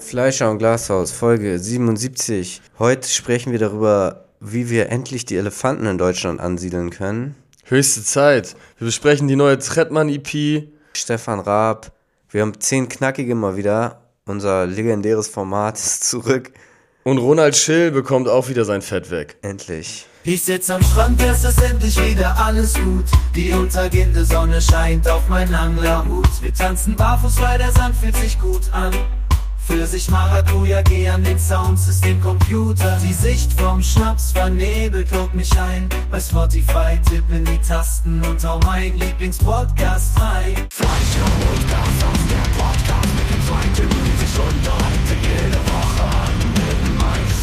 Fleischer und Glashaus, Folge 77. Heute sprechen wir darüber, wie wir endlich die Elefanten in Deutschland ansiedeln können. Höchste Zeit. Wir besprechen die neue Trettmann-EP. Stefan Raab. Wir haben 10 Knackige mal wieder. Unser legendäres Format ist zurück. Und Ronald Schill bekommt auch wieder sein Fett weg. Endlich. Ich sitz am Strand, es ist endlich wieder alles gut. Die untergehende Sonne scheint auf meinen Anglerhut. Wir tanzen barfuß, weil der Sand fühlt sich gut an. Für sich Maracuja, geh an den Soundsystem Computer. Die Sicht vom Schnaps vernebelt, guck mich ein. Bei Spotify tipp in die Tasten und hau mein Lieblingspodcast rein. Fleischer und Glashaus, der Podcast mit dem Zweiten, die sich unterhalten jede Woche an mit Mais.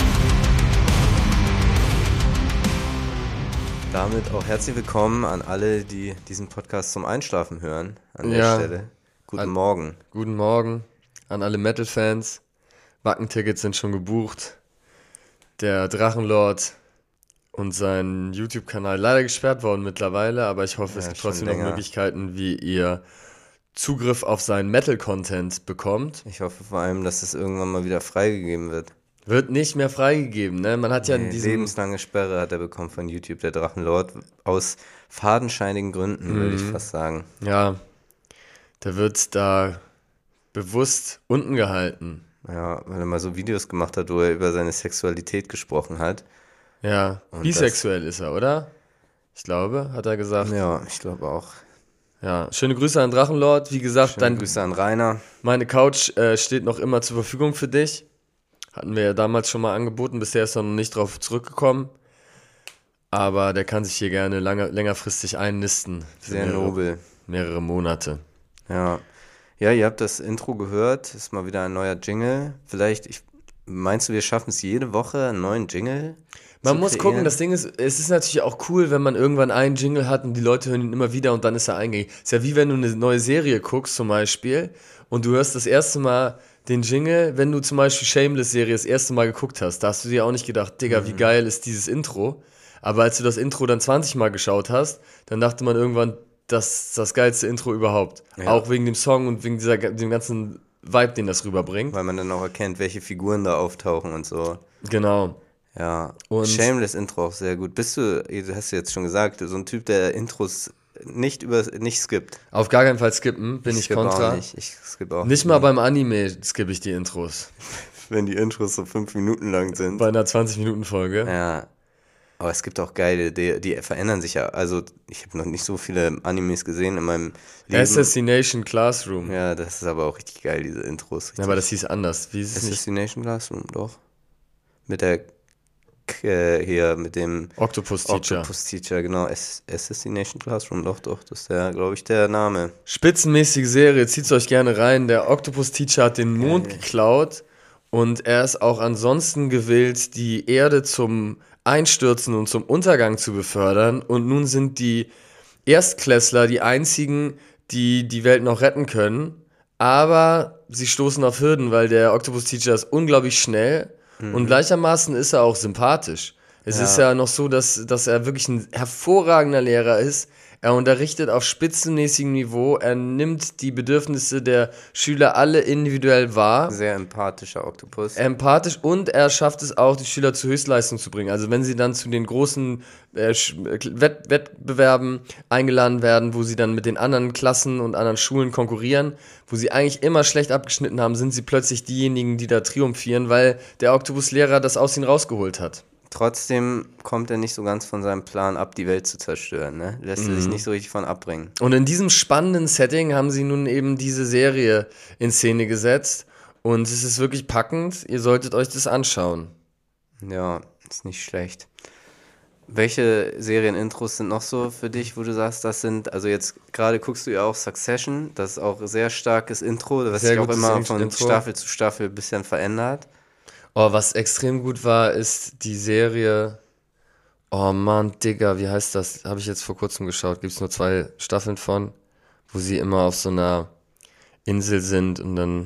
Damit auch herzlich willkommen an alle, die diesen Podcast zum Einschlafen hören. An der Stelle. Guten Morgen. Guten Morgen an alle Metal-Fans. Wacken-Tickets sind schon gebucht. Der Drachenlord und sein YouTube-Kanal leider gesperrt worden mittlerweile, aber ich hoffe, es gibt trotzdem noch Möglichkeiten, wie ihr Zugriff auf seinen Metal-Content bekommt. Ich hoffe vor allem, dass es irgendwann mal wieder freigegeben wird. Wird nicht mehr freigegeben, ne? Man hat ja lebenslange Sperre hat er bekommen von YouTube, der Drachenlord, aus fadenscheinigen Gründen, würde ich fast sagen. Ja, der wird da bewusst unten gehalten. Ja, weil er mal so Videos gemacht hat, wo er über seine Sexualität gesprochen hat. Ja, und bisexuell ist er, oder? Ich glaube, hat er gesagt. Ja, ich glaube auch. Ja, schöne Grüße an Drachenlord. Wie gesagt, schöne Grüße an Rainer. Meine Couch steht noch immer zur Verfügung für dich. Hatten wir ja damals schon mal angeboten, bisher ist er noch nicht drauf zurückgekommen. Aber der kann sich hier gerne längerfristig einnisten. Sehr nobel. Mehrere Monate. Ja. Ja, ihr habt das Intro gehört, ist mal wieder ein neuer Jingle. Meinst du, wir schaffen es jede Woche, einen neuen Jingle? Man muss gucken, das Ding ist, es ist natürlich auch cool, wenn man irgendwann einen Jingle hat und die Leute hören ihn immer wieder und dann ist er eingängig. Ist ja wie wenn du eine neue Serie guckst zum Beispiel und du hörst das erste Mal den Jingle, wenn du zum Beispiel Shameless-Serie das erste Mal geguckt hast, da hast du dir auch nicht gedacht, Digga, wie geil ist dieses Intro. Aber als du das Intro dann 20 Mal geschaut hast, dann dachte man irgendwann, das ist das geilste Intro überhaupt. Ja. Auch wegen dem Song und wegen dem ganzen Vibe, den das rüberbringt. Weil man dann auch erkennt, welche Figuren da auftauchen und so. Genau. Ja, und Shameless Intro auch sehr gut. Hast du jetzt schon gesagt, so ein Typ, der Intros nicht skippt? Auf gar keinen Fall skippen, bin ich kontra. Ich skippe auch nicht mal beim Anime skippe ich die Intros. Wenn die Intros so 5 Minuten lang sind. Bei einer 20-Minuten-Folge. Ja. Aber es gibt auch geile, die verändern sich ja. Also, ich habe noch nicht so viele Animes gesehen in meinem Leben. Assassination Classroom. Ja, das ist aber auch richtig geil, diese Intros. Ja, aber das hieß anders. Wie ist es Assassination Classroom, doch. Mit dem Octopus Teacher. Octopus Teacher, genau. Assassination Classroom, doch. Das ist der, glaube ich, der Name. Spitzenmäßige Serie, zieht's euch gerne rein. Der Octopus Teacher hat den Mond geklaut und er ist auch ansonsten gewillt, die Erde zum Einstürzen und zum Untergang zu befördern. Und nun sind die Erstklässler die einzigen, die die Welt noch retten können. Aber sie stoßen auf Hürden, weil der Octopus Teacher ist unglaublich schnell und gleichermaßen ist er auch sympathisch. Es ist ja noch so, dass er wirklich ein hervorragender Lehrer ist. Er unterrichtet auf spitzenmäßigem Niveau, er nimmt die Bedürfnisse der Schüler alle individuell wahr. Sehr empathischer Oktopus. Empathisch und er schafft es auch, die Schüler zur Höchstleistung zu bringen. Also wenn sie dann zu den großen Wettbewerben eingeladen werden, wo sie dann mit den anderen Klassen und anderen Schulen konkurrieren, wo sie eigentlich immer schlecht abgeschnitten haben, sind sie plötzlich diejenigen, die da triumphieren, weil der Oktopuslehrer das aus ihnen rausgeholt hat. Trotzdem kommt er nicht so ganz von seinem Plan ab, die Welt zu zerstören, ne? Lässt er sich nicht so richtig von abbringen. Und in diesem spannenden Setting haben sie nun eben diese Serie in Szene gesetzt und es ist wirklich packend, ihr solltet euch das anschauen. Ja, ist nicht schlecht. Welche Serienintros sind noch so für dich, wo du sagst, das sind, also jetzt gerade guckst du ja auch Succession, das ist auch ein sehr starkes Intro, das sich auch immer von Staffel zu Staffel ein bisschen verändert. Oh, was extrem gut war, ist die Serie, oh Mann, Digga, wie heißt das? Habe ich jetzt vor kurzem geschaut, gibt es nur 2 Staffeln von, wo sie immer auf so einer Insel sind und dann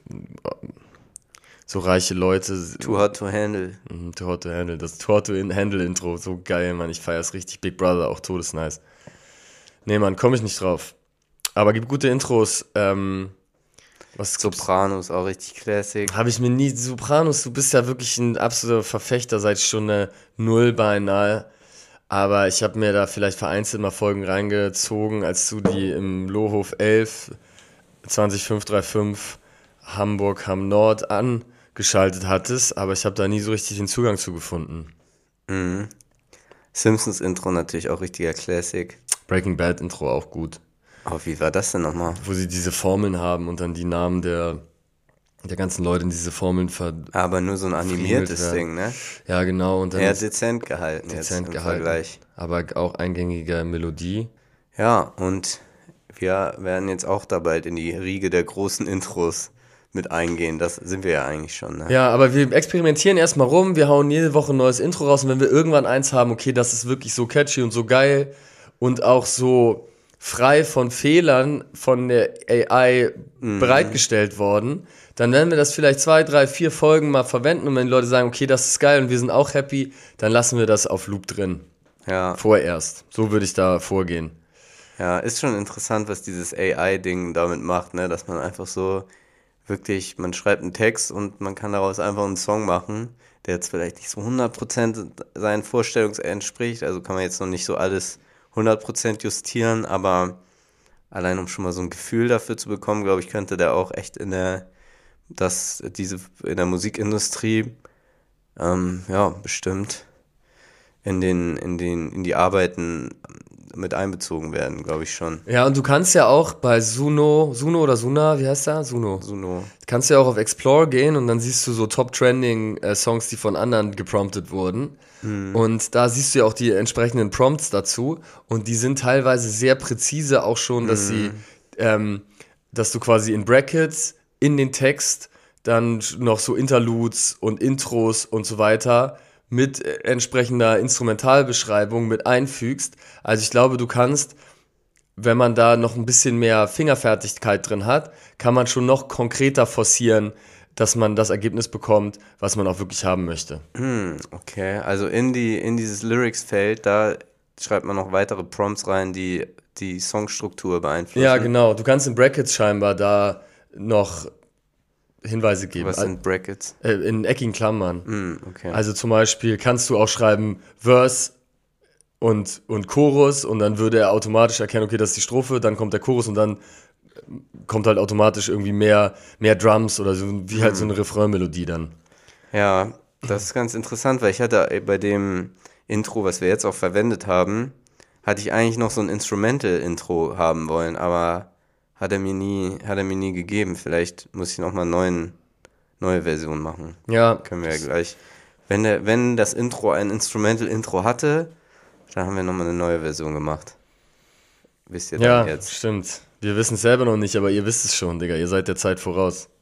so reiche Leute. Too Hot to Handle. Too Hot to Handle, das Too Hot to Handle Intro, so geil, Mann, ich feier's richtig. Big Brother, auch todesnice. Nee, Mann, komme ich nicht drauf. Aber gibt gute Intros, Sopranos, auch richtig Classic. Habe ich mir nie, Sopranos, du bist ja wirklich ein absoluter Verfechter seit Stunde 0 beinahe. Aber ich habe mir da vielleicht vereinzelt mal Folgen reingezogen, als du die im Lohhof 11, 20535 Hamburg Hamm Nord angeschaltet hattest. Aber ich habe da nie so richtig den Zugang zu gefunden. Mhm. Simpsons Intro natürlich auch richtiger Classic. Breaking Bad Intro auch gut. Oh, wie war das denn nochmal? Wo sie diese Formeln haben und dann die Namen der ganzen Leute in diese Formeln Aber nur so ein animiertes Ding, ne? Ja, genau. Und dann ja, dezent gehalten Vergleich. Aber auch eingängige Melodie. Ja, und wir werden jetzt auch da bald in die Riege der großen Intros mit eingehen. Das sind wir ja eigentlich schon, ne? Ja, aber wir experimentieren erstmal rum. Wir hauen jede Woche ein neues Intro raus. Und wenn wir irgendwann eins haben, okay, das ist wirklich so catchy und so geil und auch so frei von Fehlern von der AI bereitgestellt worden, dann werden wir das vielleicht 2, 3, 4 Folgen mal verwenden und wenn die Leute sagen, okay, das ist geil und wir sind auch happy, dann lassen wir das auf Loop drin. Ja. Vorerst. So würde ich da vorgehen. Ja, ist schon interessant, was dieses AI-Ding damit macht, ne? Dass man einfach so wirklich, man schreibt einen Text und man kann daraus einfach einen Song machen, der jetzt vielleicht nicht so 100% seinen Vorstellungen entspricht, also kann man jetzt noch nicht so alles 100% justieren, aber allein um schon mal so ein Gefühl dafür zu bekommen, glaube ich, könnte der auch echt in der Musikindustrie bestimmt in die Arbeiten mit einbezogen werden, glaube ich schon. Ja, und du kannst ja auch bei Suno oder Suna, wie heißt der? Suno. Kannst ja auch auf Explore gehen und dann siehst du so Top-Trending-Songs, die von anderen gepromptet wurden. Und da siehst du ja auch die entsprechenden Prompts dazu und die sind teilweise sehr präzise auch schon, dass dass du quasi in Brackets in den Text dann noch so Interludes und Intros und so weiter mit entsprechender Instrumentalbeschreibung mit einfügst. Also ich glaube, du kannst, wenn man da noch ein bisschen mehr Fingerfertigkeit drin hat, kann man schon noch konkreter forcieren, dass man das Ergebnis bekommt, was man auch wirklich haben möchte. Okay, also in dieses Lyrics-Feld, da schreibt man noch weitere Prompts rein, die Songstruktur beeinflussen. Ja, genau. Du kannst in Brackets scheinbar da noch Hinweise geben. Was sind Brackets? In eckigen Klammern. Okay. Also zum Beispiel kannst du auch schreiben Verse und Chorus und dann würde er automatisch erkennen, okay, das ist die Strophe, dann kommt der Chorus und dann kommt halt automatisch irgendwie mehr Drums oder so, wie halt so eine Refrain-Melodie dann. Ja, das ist ganz interessant, weil ich hatte bei dem Intro, was wir jetzt auch verwendet haben, hatte ich eigentlich noch so ein Instrumental-Intro haben wollen, aber hat er mir nie gegeben. Vielleicht muss ich nochmal eine neue Version machen. Ja. Können wir ja gleich. Wenn das Intro ein Instrumental-Intro hatte, dann haben wir nochmal eine neue Version gemacht. Wisst ihr dann jetzt? Ja, stimmt. Wir wissen es selber noch nicht, aber ihr wisst es schon, Digga. Ihr seid der Zeit voraus.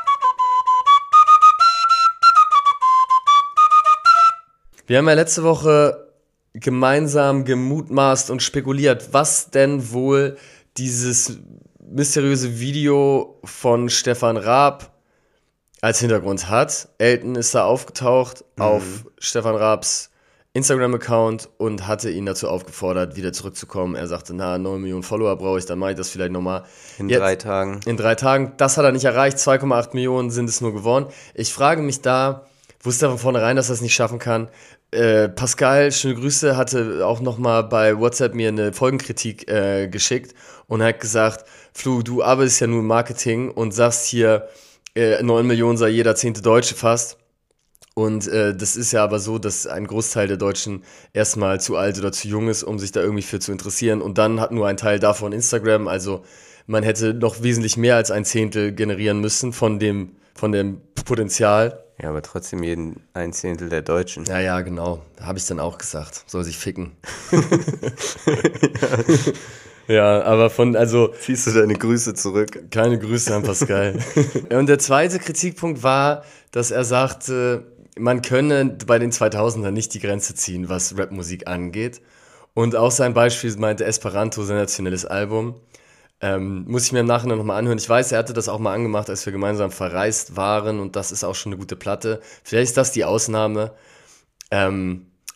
Wir haben ja letzte Woche gemeinsam gemutmaßt und spekuliert, was denn wohl dieses mysteriöse Video von Stefan Raab als Hintergrund hat. Elton ist da aufgetaucht auf Stefan Raabs Instagram-Account und hatte ihn dazu aufgefordert, wieder zurückzukommen. Er sagte, 9 Millionen Follower brauche ich, dann mache ich das vielleicht nochmal. In 3 Tagen. In 3 Tagen. Das hat er nicht erreicht. 2,8 Millionen sind es nur geworden. Ich frage mich da, wusste er von vornherein, dass er es nicht schaffen kann. Pascal, schöne Grüße, hatte auch nochmal bei WhatsApp mir eine Folgenkritik geschickt und hat gesagt, Flu, du arbeitest ja nur im Marketing und sagst hier, 9 Millionen sei jeder 10. Deutsche fast. Und das ist ja aber so, dass ein Großteil der Deutschen erstmal zu alt oder zu jung ist, um sich da irgendwie für zu interessieren. Und dann hat nur ein Teil davon Instagram. Also man hätte noch wesentlich mehr als 1/10 generieren müssen von dem Potenzial. Ja, aber trotzdem 1/10 der Deutschen. Ja, genau. Da habe ich dann auch gesagt. Soll sich ficken. Ja, aber ziehst du deine Grüße zurück? Keine Grüße an Pascal. Und der zweite Kritikpunkt war, dass er sagte, man könne bei den 2000ern nicht die Grenze ziehen, was Rapmusik angeht. Und auch sein Beispiel meinte Esperanto, sensationelles Album. Muss ich mir im Nachhinein nochmal anhören. Ich weiß, er hatte das auch mal angemacht, als wir gemeinsam verreist waren und das ist auch schon eine gute Platte. Vielleicht ist das die Ausnahme.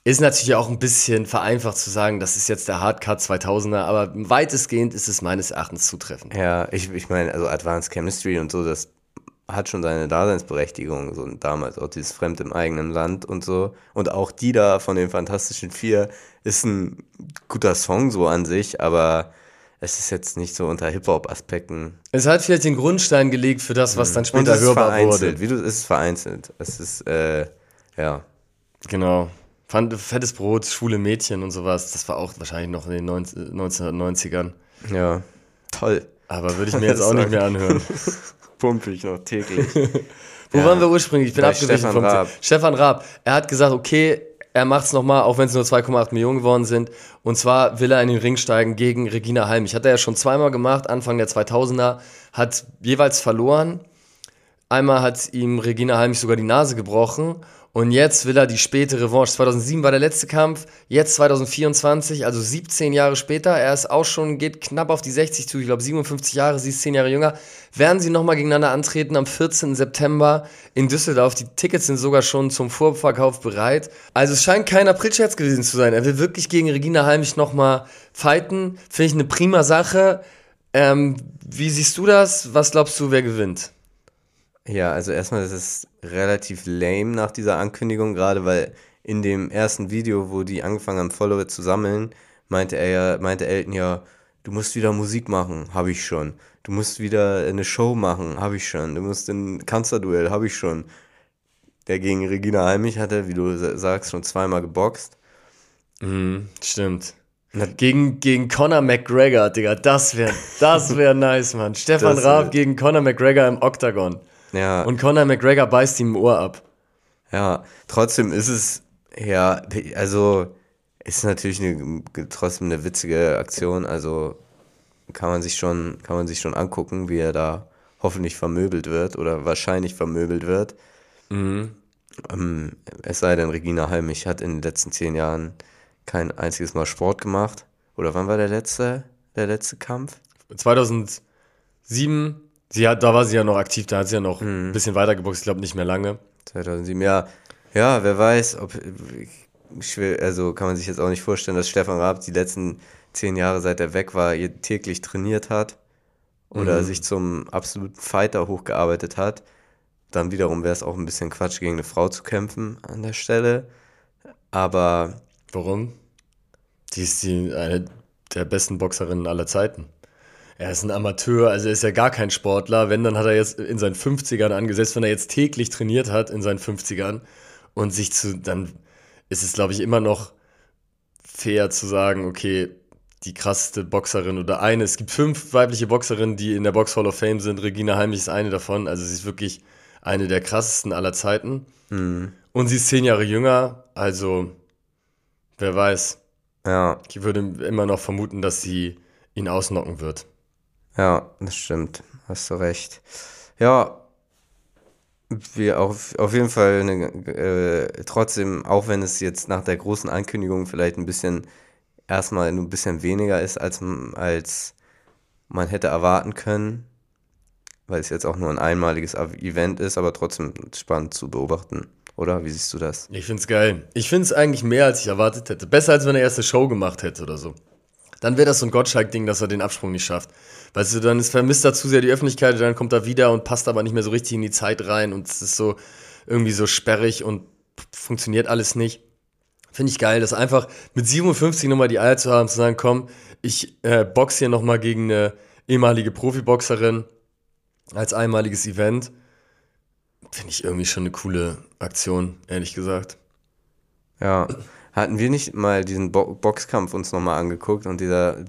Ist natürlich auch ein bisschen vereinfacht zu sagen, das ist jetzt der Hardcut 2000er, aber weitestgehend ist es meines Erachtens zutreffend. Ja, ich meine, also Advanced Chemistry und so, das hat schon seine Daseinsberechtigung, so damals auch dieses Fremd im eigenen Land und so. Und auch die da von den Fantastischen Vier ist ein guter Song so an sich, aber es ist jetzt nicht so unter Hip-Hop-Aspekten. Es hat vielleicht den Grundstein gelegt für das, was dann später hörbar wurde. Es ist vereinzelt. Es ist, ja. Genau. Fettes Brot, schwule Mädchen und sowas, das war auch wahrscheinlich noch in den 1990ern. Ja, toll. Aber würde ich mir jetzt auch nicht mehr anhören. Pumpe ich noch täglich. Wo waren wir ursprünglich? Ich bin abgewichen vom Raab. Stefan Raab. Er hat gesagt, okay, er macht's nochmal, auch wenn es nur 2,8 Millionen geworden sind. Und zwar will er in den Ring steigen gegen Regina Halmich. Hat er ja schon zweimal gemacht, Anfang der 2000er, hat jeweils verloren. Einmal hat ihm Regina Halmich sogar die Nase gebrochen. Und jetzt will er die späte Revanche. 2007 war der letzte Kampf, jetzt 2024, also 17 Jahre später. Er ist auch schon, geht knapp auf die 60 zu, ich glaube 57 Jahre, sie ist 10 Jahre jünger. Werden sie nochmal gegeneinander antreten am 14. September in Düsseldorf. Die Tickets sind sogar schon zum Vorverkauf bereit. Also es scheint kein Aprilscherz gewesen zu sein. Er will wirklich gegen Regina Halmich nochmal fighten. Finde ich eine prima Sache. Wie siehst du das? Was glaubst du, wer gewinnt? Ja, also erstmal, das ist relativ lame nach dieser Ankündigung, gerade weil in dem ersten Video, wo die angefangen haben, Follower zu sammeln, meinte Elton ja, du musst wieder Musik machen, habe ich schon. Du musst wieder eine Show machen, habe ich schon. Du musst ein Kanzlerduell, habe ich schon. Der gegen Regina Halmich hat er, wie du sagst, schon zweimal geboxt. Stimmt. Gegen Conor McGregor, Digga, das wär nice, Mann. Stefan Raab gegen Conor McGregor im Oktagon. Ja. Und Conor McGregor beißt ihm im Ohr ab. Ja, trotzdem ist es, ja, also ist natürlich trotzdem eine witzige Aktion, also kann man sich schon angucken, wie er da hoffentlich vermöbelt wird oder wahrscheinlich vermöbelt wird. Es sei denn, Regina Halmich hat in den letzten 10 Jahren kein einziges Mal Sport gemacht. Oder wann war der letzte Kampf? 2007, da war sie ja noch aktiv, da hat sie ja noch ein bisschen weiter geboxt, ich glaube nicht mehr lange. 2007, ja. Ja, wer weiß, also kann man sich jetzt auch nicht vorstellen, dass Stefan Raab die letzten 10 Jahre, seit er weg war, täglich trainiert hat oder sich zum absoluten Fighter hochgearbeitet hat. Dann wiederum wäre es auch ein bisschen Quatsch, gegen eine Frau zu kämpfen an der Stelle. Aber warum? Die ist eine der besten Boxerinnen aller Zeiten. Er ist ein Amateur, also er ist ja gar kein Sportler. Wenn, dann hat er jetzt in seinen 50ern angesetzt, wenn er jetzt täglich trainiert hat in seinen 50ern und dann ist es, glaube ich, immer noch fair zu sagen, okay, die krasseste Boxerin oder es gibt 5 weibliche Boxerinnen, die in der Box Hall of Fame sind. Regina Halmich ist eine davon, also sie ist wirklich eine der krassesten aller Zeiten. Und sie ist 10 Jahre jünger, also wer weiß. ja, Ich würde immer noch vermuten, dass sie ihn ausnocken wird. ja, das stimmt. Hast du recht. Ja, wir auf jeden Fall trotzdem, auch wenn es jetzt nach der großen Ankündigung vielleicht erstmal ein bisschen weniger ist, als man hätte erwarten können, weil es jetzt auch nur ein einmaliges Event ist, aber trotzdem spannend zu beobachten. Oder? Wie siehst du das? Ich find's geil. Ich find's eigentlich mehr, als ich erwartet hätte. Besser, als wenn er erst eine Show gemacht hätte oder so. Dann wäre das so ein Gottschalk-Ding, dass er den Absprung nicht schafft. Weißt du, dann vermisst er zu sehr die Öffentlichkeit, dann kommt er wieder und passt aber nicht mehr so richtig in die Zeit rein und es ist so irgendwie so sperrig und funktioniert alles nicht. Finde ich geil, das einfach mit 57 nochmal die Eier zu haben, zu sagen, komm, ich boxe hier nochmal gegen eine ehemalige Profiboxerin als einmaliges Event. Finde ich irgendwie schon eine coole Aktion, ehrlich gesagt. Ja. Hatten wir nicht mal diesen Boxkampf uns nochmal angeguckt und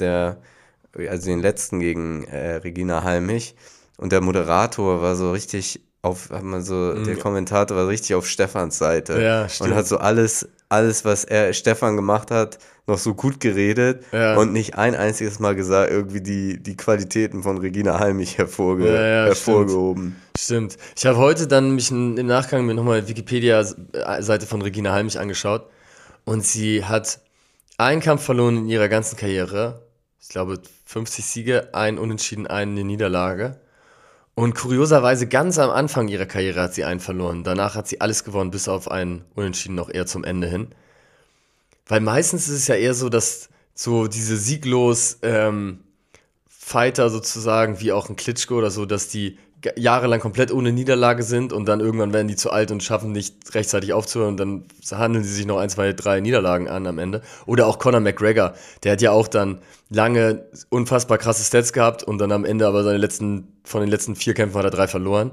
also den letzten gegen Regina Halmich und der Moderator war so richtig der Kommentator war richtig auf Stefans Seite. Ja, stimmt. Und hat so alles, was Stefan gemacht hat, noch so gut geredet und nicht ein einziges Mal gesagt, irgendwie die Qualitäten von Regina Halmich hervorgehoben. Stimmt. Ich habe heute dann mich im Nachgang mir nochmal die Wikipedia-Seite von Regina Halmich angeschaut und sie hat einen Kampf verloren in ihrer ganzen Karriere. Ich glaube 50 Siege, ein Unentschieden, eine Niederlage. Und kurioserweise ganz am Anfang ihrer Karriere hat sie einen verloren. Danach hat sie alles gewonnen, bis auf einen Unentschieden noch eher zum Ende hin. Weil meistens ist es ja eher so, dass so diese sieglos Fighter sozusagen, wie auch ein Klitschko oder so, dass die jahrelang komplett ohne Niederlage sind und dann irgendwann werden die zu alt und schaffen nicht rechtzeitig aufzuhören und dann handeln sie sich noch 1, 2, 3 Niederlagen an am Ende. Oder auch Conor McGregor, der hat ja auch dann lange unfassbar krasse Stats gehabt und dann am Ende aber von den letzten 4 Kämpfen hat er 3 verloren.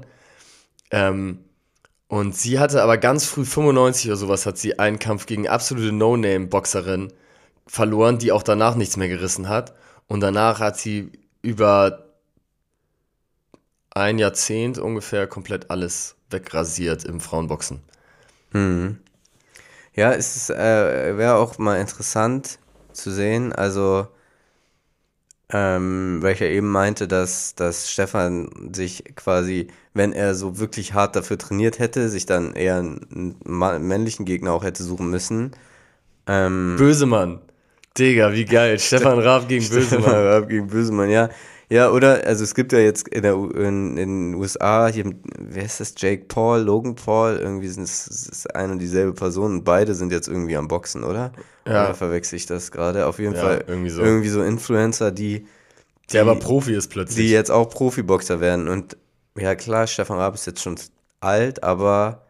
Und sie hatte aber ganz früh, 95 oder sowas, hat sie einen Kampf gegen absolute No-Name-Boxerin verloren, die auch danach nichts mehr gerissen hat. Und danach hat sie über ein Jahrzehnt ungefähr komplett alles wegrasiert im Frauenboxen. Ja, es wäre auch mal interessant zu sehen, also weil ich ja eben meinte, dass Stefan sich quasi, wenn er so wirklich hart dafür trainiert hätte, sich dann eher einen männlichen Gegner auch hätte suchen müssen. Bösemann. Digga, wie geil. Stefan Raab gegen Bösemann. Stefan Raab gegen Bösemann, ja. Ja, oder, also es gibt ja jetzt in den USA, hier, wer ist das, Jake Paul, Logan Paul, irgendwie sind es eine und dieselbe Person und beide sind jetzt irgendwie am Boxen, oder? Ja. Oder verwechsel ich das gerade? Auf jeden Ja, Fall irgendwie so. Influencer, der aber Profi ist plötzlich. Die jetzt auch Profiboxer werden. Und ja klar, Stefan Raab ist jetzt schon alt, aber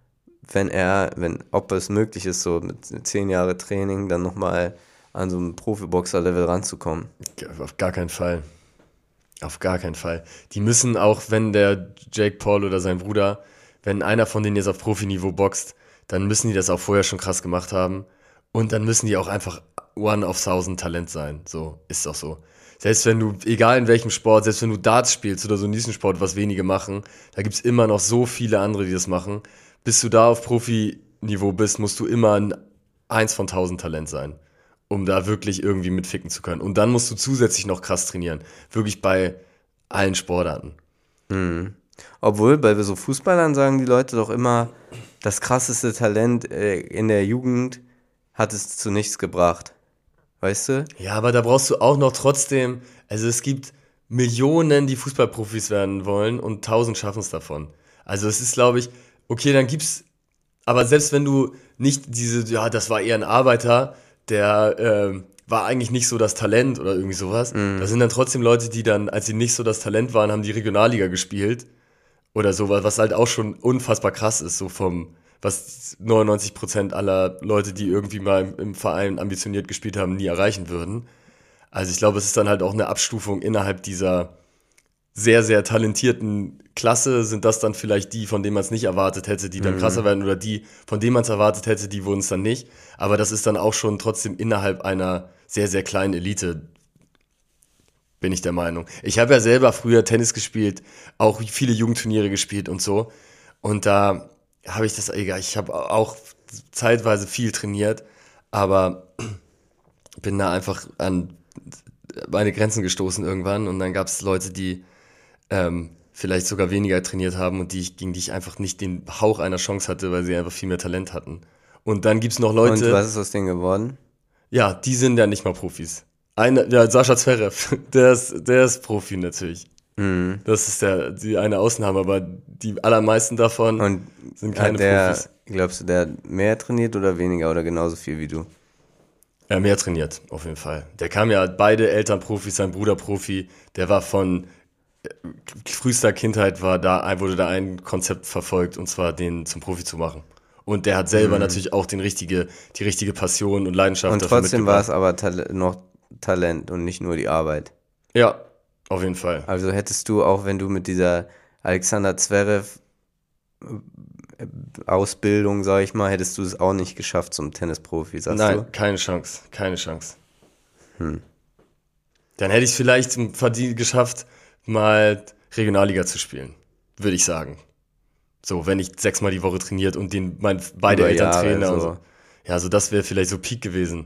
ob es möglich ist, so mit 10 Jahre Training dann nochmal an so einem Profiboxer-Level ranzukommen. Auf gar keinen Fall. Auf gar keinen Fall. Die müssen auch, wenn der Jake Paul oder sein Bruder, wenn einer von denen jetzt auf Profiniveau boxt, dann müssen die das auch vorher schon krass gemacht haben. Und dann müssen die auch einfach one of 1000 Talent sein. So, ist doch so. Selbst wenn du, egal in welchem Sport, selbst wenn du Darts spielst oder so einen Sport, was wenige machen, da gibt's immer noch so viele andere, die das machen. Bis du da auf Profiniveau bist, musst du immer ein 1 von 1000 Talent sein, um da wirklich irgendwie mitficken zu können. Und dann musst du zusätzlich noch krass trainieren. Wirklich bei allen Sportarten. Obwohl, bei so Fußballern sagen die Leute doch immer, das krasseste Talent in der Jugend hat es zu nichts gebracht. Weißt du? Ja, aber da brauchst du auch noch trotzdem, also es gibt Millionen, die Fußballprofis werden wollen und 1000 schaffen es davon. Also es ist, glaube ich, okay, dann gibt's, aber selbst wenn du nicht das war eher ein Arbeiter, der war eigentlich nicht so das Talent oder irgendwie sowas. Da sind dann trotzdem Leute, die dann, als sie nicht so das Talent waren, haben die Regionalliga gespielt oder sowas, was halt auch schon unfassbar krass ist, so was 99% aller Leute, die irgendwie mal im Verein ambitioniert gespielt haben, nie erreichen würden. Also ich glaube, es ist dann halt auch eine Abstufung innerhalb dieser sehr, sehr talentierten Klasse, sind das dann vielleicht die, von denen man es nicht erwartet hätte, die dann krasser werden, oder die, von denen man es erwartet hätte, die wurden es dann nicht. Aber das ist dann auch schon trotzdem innerhalb einer sehr, sehr kleinen Elite, bin ich der Meinung. Ich habe ja selber früher Tennis gespielt, auch viele Jugendturniere gespielt und so. Und da habe ich ich habe auch zeitweise viel trainiert, aber bin da einfach an meine Grenzen gestoßen irgendwann. Und dann gab es Leute, die vielleicht sogar weniger trainiert haben und gegen die ich einfach nicht den Hauch einer Chance hatte, weil sie einfach viel mehr Talent hatten. Und dann gibt es noch Leute... Und was ist aus denen geworden? Ja, die sind ja nicht mal Profis. Sascha Zverev, der ist Profi natürlich. Das ist die eine Ausnahme, aber die allermeisten davon sind keine Profis. Glaubst du, der hat mehr trainiert oder weniger oder genauso viel wie du? Ja, mehr trainiert, auf jeden Fall. Der kam ja, beide Eltern Profis, sein Bruder Profi, der war von frühester Kindheit wurde da ein Konzept verfolgt, und zwar den zum Profi zu machen. Und der hat selber natürlich auch die richtige Passion und Leidenschaft und dafür trotzdem war es aber noch Talent und nicht nur die Arbeit. Ja, auf jeden Fall. Also hättest du auch, wenn du mit dieser Alexander Zverev Ausbildung, sag ich mal, hättest du es auch nicht geschafft zum Tennisprofi, sagst du? Nein, keine Chance. Dann hätte ich es vielleicht geschafft, mal Regionalliga zu spielen, würde ich sagen. So, wenn ich 6-mal die Woche trainiert und beide Eltern Trainer so. Und so. Ja, also das wäre vielleicht so Peak gewesen.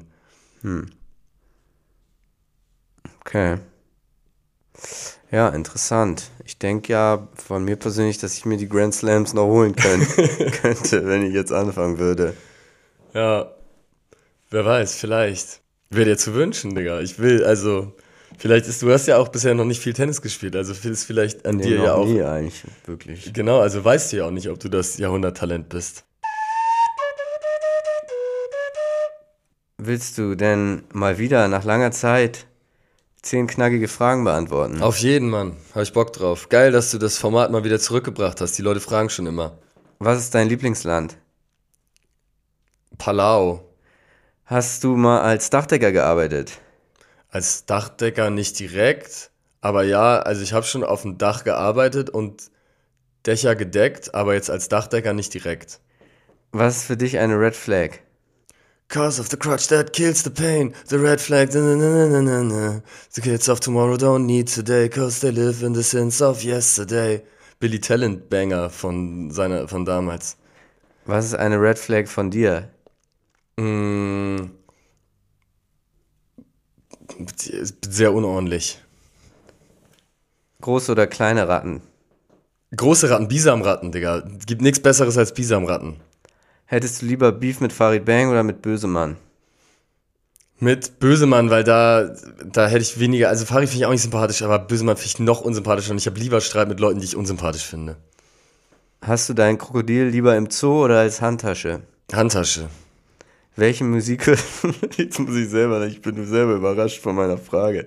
Okay. Ja, interessant. Ich denke ja von mir persönlich, dass ich mir die Grand Slams noch holen könnte, wenn ich jetzt anfangen würde. Ja, wer weiß, vielleicht. Wäre dir zu wünschen, Digga. Du hast ja auch bisher noch nicht viel Tennis gespielt, also ist vielleicht an dir ja auch. Nie eigentlich, wirklich. Genau, also weißt du ja auch nicht, ob du das Jahrhunderttalent bist. Willst du denn mal wieder nach langer Zeit 10 knackige Fragen beantworten? Auf jeden, Mann. Habe ich Bock drauf. Geil, dass du das Format mal wieder zurückgebracht hast. Die Leute fragen schon immer. Was ist dein Lieblingsland? Palau. Hast du mal als Dachdecker gearbeitet? Als Dachdecker nicht direkt, aber ja, also ich habe schon auf dem Dach gearbeitet und Dächer gedeckt, aber jetzt als Dachdecker nicht direkt. Was ist für dich eine Red Flag? Cause of the crutch that kills the pain, the red flag, na, na, na, na, na. The kids of tomorrow don't need today, cause they live in the sins of yesterday. Billy Talent Banger von damals. Was ist eine Red Flag von dir? Sehr unordentlich. Große oder kleine Ratten? Große Ratten, Bisamratten, Digga. Gibt nichts Besseres als Bisamratten. Hättest du lieber Beef mit Farid Bang oder mit Bösemann? Mit Bösemann, weil da hätte ich weniger, also Farid finde ich auch nicht sympathisch, aber Bösemann finde ich noch unsympathischer und ich habe lieber Streit mit Leuten, die ich unsympathisch finde. Hast du dein Krokodil lieber im Zoo oder als Handtasche? Handtasche. Welche Musik hörst du? Jetzt muss ich ich bin selber überrascht von meiner Frage.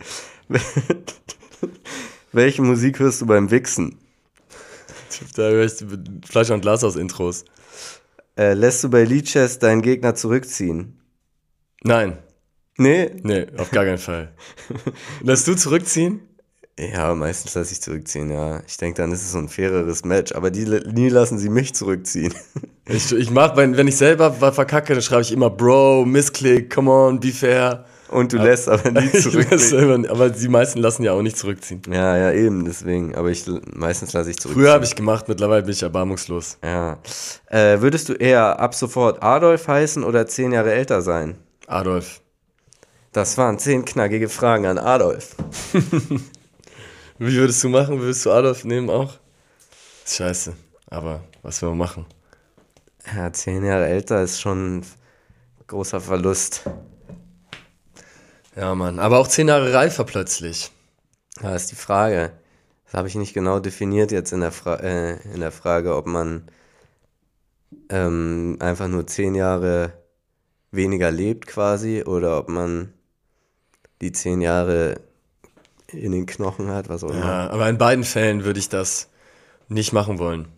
Welche Musik hörst du beim Wichsen? Da höre ich Fleisch und Glas aus Intros. Lässt du bei Liedchess deinen Gegner zurückziehen? Nein. Nee? Nee, auf gar keinen Fall. Lässt du zurückziehen? Ja, meistens lasse ich zurückziehen, ja. Ich denke, dann ist es so ein faireres Match. Aber nie lassen sie mich zurückziehen. Ich mach, wenn ich selber verkacke, dann schreibe ich immer Bro, Missklick, come on, be fair. Und du lässt aber nie zurückziehen. Aber die meisten lassen ja auch nicht zurückziehen. Ja, eben, deswegen. Aber meistens lasse ich zurückziehen. Früher habe ich gemacht, mittlerweile bin ich erbarmungslos. Ja. Würdest du eher ab sofort Adolf heißen oder 10 Jahre älter sein? Adolf. Das waren 10 knackige Fragen an Adolf. Wie würdest du machen? Würdest du Adolf nehmen auch? Scheiße, aber was will man machen? Ja, 10 Jahre älter ist schon ein großer Verlust. Ja, Mann, aber auch 10 Jahre reifer plötzlich. Ja, ist die Frage. Das habe ich nicht genau definiert jetzt in der Frage, ob man einfach nur 10 Jahre weniger lebt quasi oder ob man die 10 Jahre in den Knochen hat, was auch immer. Ja, aber in beiden Fällen würde ich das nicht machen wollen.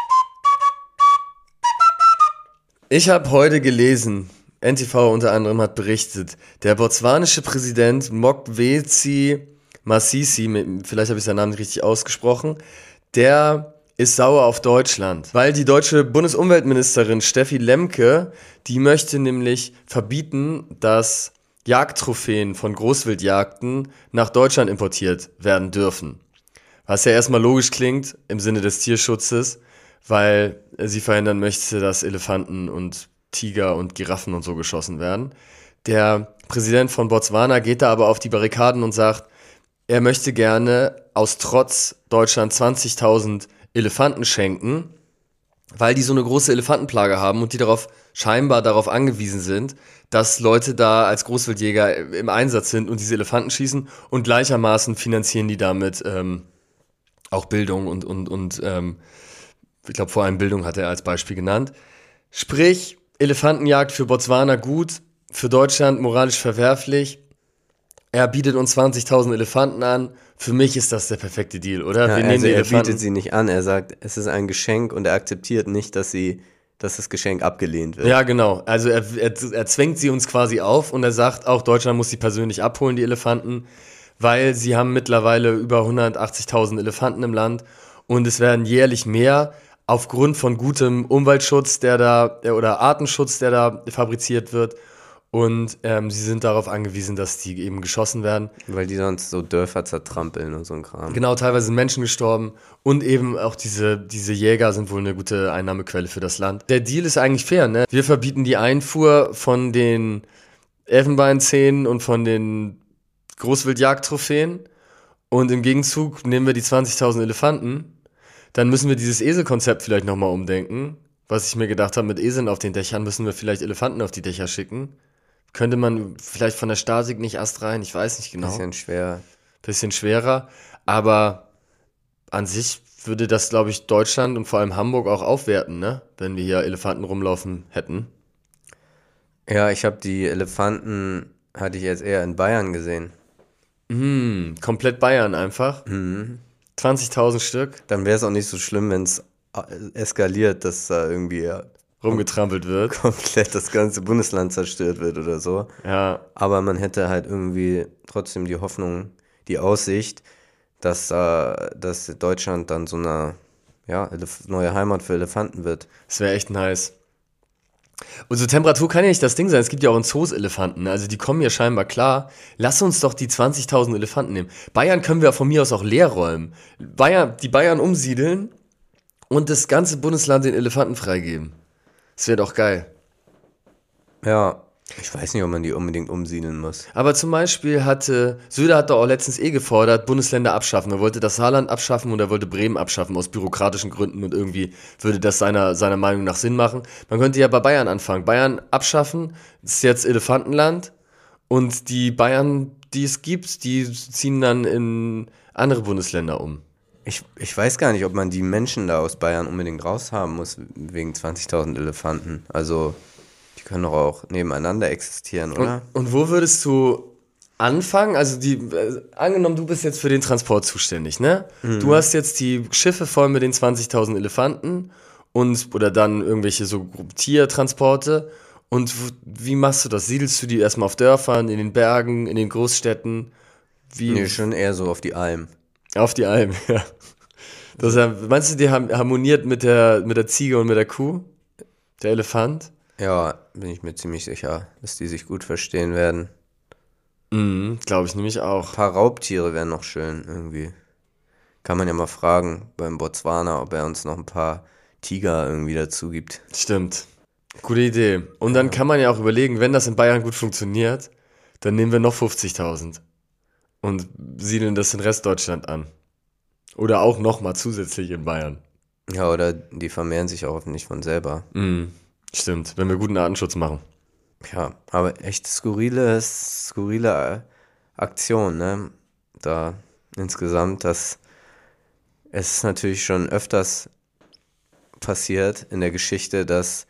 Ich habe heute gelesen, NTV unter anderem hat berichtet, der botswanische Präsident Mokgweetsi Masisi, vielleicht habe ich seinen Namen nicht richtig ausgesprochen, der ist sauer auf Deutschland, weil die deutsche Bundesumweltministerin Steffi Lemke, die möchte nämlich verbieten, dass Jagdtrophäen von Großwildjagden nach Deutschland importiert werden dürfen. Was ja erstmal logisch klingt im Sinne des Tierschutzes, weil sie verhindern möchte, dass Elefanten und Tiger und Giraffen und so geschossen werden. Der Präsident von Botswana geht da aber auf die Barrikaden und sagt, er möchte gerne aus Trotz Deutschland 20.000 Elefanten schenken, weil die so eine große Elefantenplage haben und die scheinbar darauf angewiesen sind, dass Leute da als Großwildjäger im Einsatz sind und diese Elefanten schießen und gleichermaßen finanzieren die damit auch Bildung und ich glaube vor allem Bildung hat er als Beispiel genannt. Sprich, Elefantenjagd für Botswana gut, für Deutschland moralisch verwerflich. Er bietet uns 20.000 Elefanten an. Für mich ist das der perfekte Deal, oder? Ja, Wir nehmen die er Elefanten. bietet sie nicht an, er sagt, es ist ein Geschenk und er akzeptiert nicht, dass das Geschenk abgelehnt wird. Ja, genau. Also er zwängt sie uns quasi auf und er sagt auch, Deutschland muss sie persönlich abholen, die Elefanten, weil sie haben mittlerweile über 180.000 Elefanten im Land und es werden jährlich mehr aufgrund von gutem Umweltschutz, oder Artenschutz, der da fabriziert wird. Und sie sind darauf angewiesen, dass die eben geschossen werden. Weil die sonst so Dörfer zertrampeln und so ein Kram. Genau, teilweise sind Menschen gestorben. Und eben auch diese Jäger sind wohl eine gute Einnahmequelle für das Land. Der Deal ist eigentlich fair, ne? Wir verbieten die Einfuhr von den Elfenbeinzähnen und von den Großwildjagdtrophäen. Und im Gegenzug nehmen wir die 20.000 Elefanten. Dann müssen wir dieses Eselkonzept vielleicht nochmal umdenken. Was ich mir gedacht habe, mit Eseln auf den Dächern müssen wir vielleicht Elefanten auf die Dächer schicken. Könnte man vielleicht von der Statik nicht astrein, ich weiß nicht genau. Bisschen schwerer, aber an sich würde das, glaube ich, Deutschland und vor allem Hamburg auch aufwerten, ne? Wenn wir hier Elefanten rumlaufen hätten. Ja, ich habe die Elefanten, hatte ich jetzt eher in Bayern gesehen. Komplett Bayern einfach. 20.000 Stück Dann wäre es auch nicht so schlimm, wenn es eskaliert, dass da irgendwie rumgetrampelt wird. komplett das ganze Bundesland zerstört wird oder so. Ja, Aber man hätte halt irgendwie trotzdem die Hoffnung, die Aussicht, dass Deutschland dann so eine neue Heimat für Elefanten wird. das wäre echt nice. Und so Temperatur kann ja nicht das Ding sein. Es gibt ja auch in Zoos Elefanten. Also die kommen ja scheinbar klar. Lass uns doch die 20.000 Elefanten nehmen. Bayern können wir von mir aus auch leer räumen. Die Bayern umsiedeln und das ganze Bundesland den Elefanten freigeben. Das wäre doch geil. Ja, ich weiß nicht, ob man die unbedingt umsiedeln muss. Aber zum Beispiel Söder hat doch auch letztens gefordert, Bundesländer abschaffen. Er wollte das Saarland abschaffen und er wollte Bremen abschaffen aus bürokratischen Gründen und irgendwie würde das seiner Meinung nach Sinn machen. Man könnte ja bei Bayern anfangen. Bayern abschaffen, das ist jetzt Elefantenland und die Bayern, die es gibt, die ziehen dann in andere Bundesländer um. Ich weiß gar nicht, ob man die Menschen da aus Bayern unbedingt raushaben muss, wegen 20.000 Elefanten. Also, die können doch auch nebeneinander existieren, oder? Und wo würdest du anfangen? Also angenommen, du bist jetzt für den Transport zuständig, ne? Du hast jetzt die Schiffe voll mit den 20.000 Elefanten oder dann irgendwelche so Tiertransporte. Und wie machst du das? Siedelst du die erstmal auf Dörfern, in den Bergen, in den Großstädten? Nee, schon eher so auf die Alm. Auf die Alm, ja. Meinst du, die harmoniert mit der Ziege und mit der Kuh? Der Elefant? Ja, bin ich mir ziemlich sicher, dass die sich gut verstehen werden. Glaube ich nämlich auch. Ein paar Raubtiere wären noch schön irgendwie. Kann man ja mal fragen beim Botswana, ob er uns noch ein paar Tiger irgendwie dazu gibt. Stimmt. Gute Idee. Und dann kann man ja auch überlegen, wenn das in Bayern gut funktioniert, dann nehmen wir noch 50.000 und siedeln das in Restdeutschland an. Oder auch nochmal zusätzlich in Bayern. Ja, oder die vermehren sich auch nicht von selber. Stimmt, wenn wir guten Artenschutz machen. Ja, aber echt skurrile Aktion, ne? Da insgesamt, es ist natürlich schon öfters passiert in der Geschichte, dass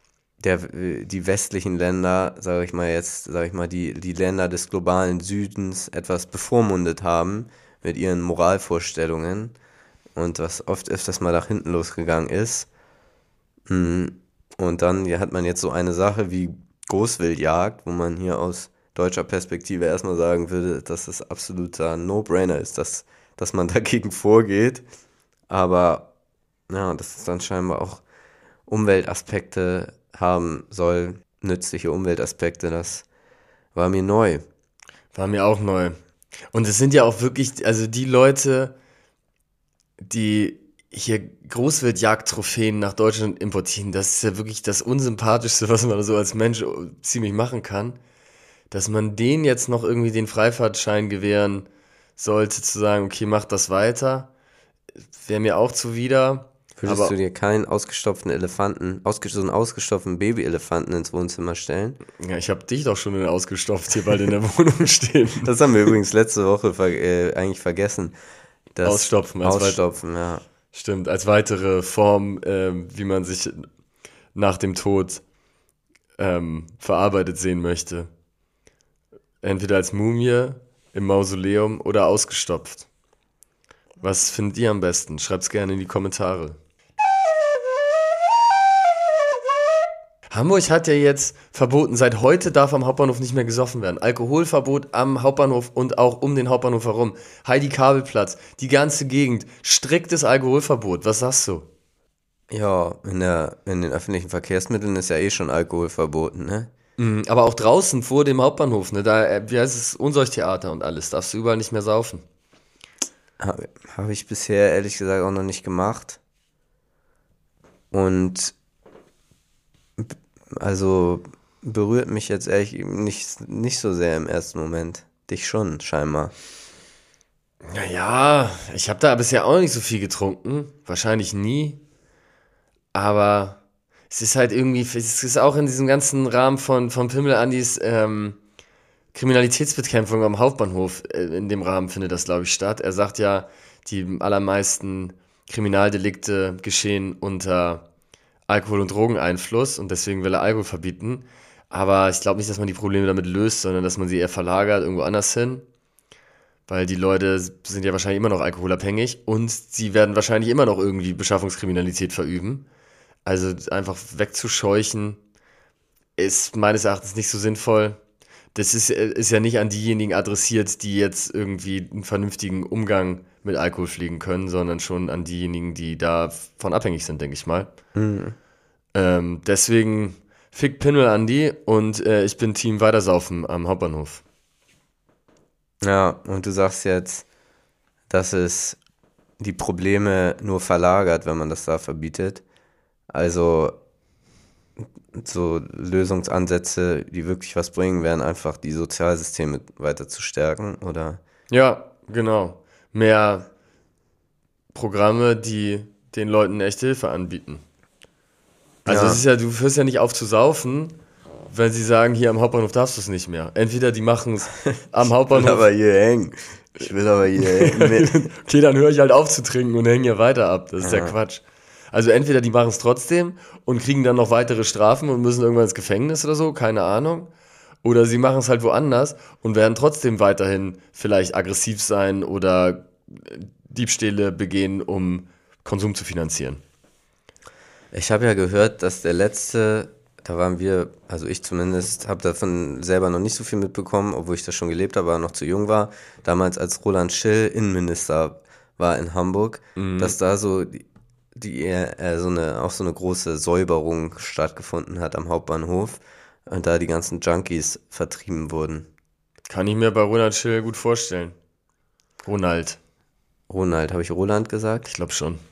die westlichen Länder, sage ich mal, die Länder des globalen Südens etwas bevormundet haben mit ihren Moralvorstellungen und was oft öfters mal nach hinten losgegangen ist. Und dann hat man jetzt so eine Sache wie Großwildjagd, wo man hier aus deutscher Perspektive erstmal sagen würde, dass es absoluter No-Brainer ist, dass man dagegen vorgeht. Aber ja, dass es dann scheinbar auch Umweltaspekte haben soll, nützliche Umweltaspekte, das war mir neu. War mir auch neu. Und es sind ja auch wirklich, also die Leute, die hier Großwildjagdtrophäen nach Deutschland importieren, das ist ja wirklich das Unsympathischste, was man so als Mensch ziemlich machen kann. Dass man denen jetzt noch irgendwie den Freifahrtschein gewähren sollte, zu sagen, okay, mach das weiter, wäre mir auch zuwider. Würdest du dir keinen ausgestopften Elefanten, so einen ausgestopften Babyelefanten ins Wohnzimmer stellen? Ja, ich habe dich doch schon ausgestopft hier bald in der Wohnung stehen. Das haben wir übrigens letzte Woche eigentlich vergessen. Ausstopfen, ja. Stimmt, als weitere Form, wie man sich nach dem Tod verarbeitet sehen möchte. Entweder als Mumie im Mausoleum oder ausgestopft. Was findet ihr am besten? Schreibt's gerne in die Kommentare. Hamburg hat ja jetzt verboten, seit heute darf am Hauptbahnhof nicht mehr gesoffen werden. Alkoholverbot am Hauptbahnhof und auch um den Hauptbahnhof herum. Heidi-Kabelplatz, die ganze Gegend, striktes Alkoholverbot. Was sagst du? Ja, in den öffentlichen Verkehrsmitteln ist ja eh schon Alkohol verboten, ne? Aber auch draußen vor dem Hauptbahnhof, ne? Da, wie heißt es, Unseuchtheater und alles, darfst du überall nicht mehr saufen. Habe ich bisher ehrlich gesagt auch noch nicht gemacht. Und also berührt mich jetzt ehrlich nicht so sehr im ersten Moment. Dich schon, scheinbar. Naja, ich habe da bisher auch nicht so viel getrunken. Wahrscheinlich nie. Aber es ist halt irgendwie, es ist auch in diesem ganzen Rahmen von Pimmel Andys Kriminalitätsbekämpfung am Hauptbahnhof, in dem Rahmen findet das, glaube ich, statt. Er sagt ja, die allermeisten Kriminaldelikte geschehen unter Alkohol- und Drogeneinfluss und deswegen will er Alkohol verbieten. Aber ich glaube nicht, dass man die Probleme damit löst, sondern dass man sie eher verlagert irgendwo anders hin. Weil die Leute sind ja wahrscheinlich immer noch alkoholabhängig und sie werden wahrscheinlich immer noch irgendwie Beschaffungskriminalität verüben. Also einfach wegzuscheuchen ist meines Erachtens nicht so sinnvoll. Das ist ja nicht an diejenigen adressiert, die jetzt irgendwie einen vernünftigen Umgang mit Alkohol pflegen können, sondern schon an diejenigen, die davon abhängig sind, denke ich mal. Deswegen fick Pimmel Andi und ich bin Team Weitersaufen am Hauptbahnhof. Ja, und du sagst jetzt, dass es die Probleme nur verlagert, wenn man das da verbietet. Also so Lösungsansätze, die wirklich was bringen, wären einfach die Sozialsysteme weiter zu stärken, oder? Ja, genau. Mehr Programme, die den Leuten echte Hilfe anbieten. Also es ist ja, du hörst ja nicht auf zu saufen, wenn sie sagen, hier am Hauptbahnhof darfst du es nicht mehr. Entweder die machen es am Hauptbahnhof. Ich will aber hier hängen. Okay, dann höre ich halt auf zu trinken und hänge hier weiter ab. Das ist ja Quatsch. Also entweder die machen es trotzdem und kriegen dann noch weitere Strafen und müssen irgendwann ins Gefängnis oder so, keine Ahnung. Oder sie machen es halt woanders und werden trotzdem weiterhin vielleicht aggressiv sein oder Diebstähle begehen, um Konsum zu finanzieren. Ich habe ja gehört, dass der letzte, da waren wir, also ich zumindest, habe davon selber noch nicht so viel mitbekommen, obwohl ich da schon gelebt habe, aber noch zu jung war. Damals, als Roland Schill Innenminister war in Hamburg, dass da so auch so eine große Säuberung stattgefunden hat am Hauptbahnhof und da die ganzen Junkies vertrieben wurden. Kann ich mir bei Roland Schill gut vorstellen. Ronald, habe ich Roland gesagt? ich glaube schon.